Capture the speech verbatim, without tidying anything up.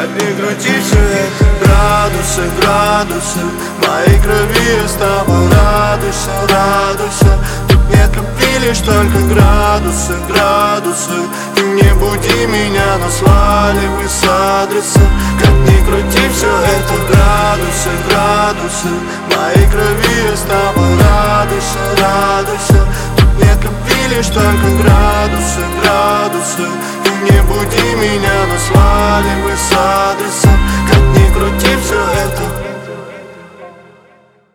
Как ни крути, все это градусы, градусы моей крови, я с тобой радуйся, радуйся. Тут нет любви, лишь только градусы, градусы. И не буди меня, но сваливай с адреса. Как ни крути, все это градусы, градусы моей крови, я с тобой радуйся, радуйся. Тут нет любви, лишь только градусы, градусы. И не буди меня, но сваливай